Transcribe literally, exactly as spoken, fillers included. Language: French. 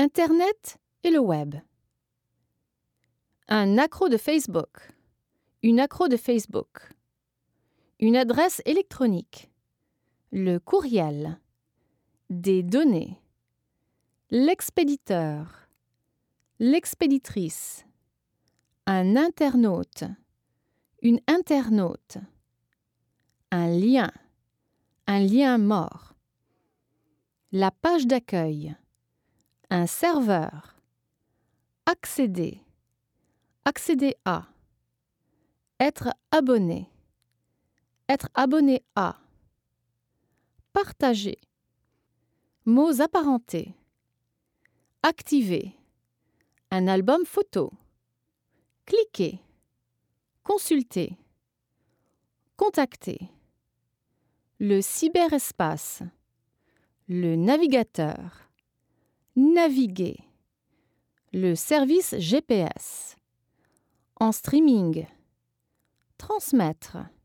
Internet et le web. Un accro de Facebook. Une accro de Facebook. Une adresse électronique. Le courriel. Des données. L'expéditeur. L'expéditrice. Un internaute. Une internaute. Un lien. Un lien mort. La page d'accueil. Un serveur. Accéder. Accéder à. Être abonné. Être abonné à. Partager. Mots apparentés. Activer. Un album photo. Cliquer. Consulter. Contacter. Le cyberespace. Le navigateur. Naviguer. Le service G P S. En streaming. Transmettre.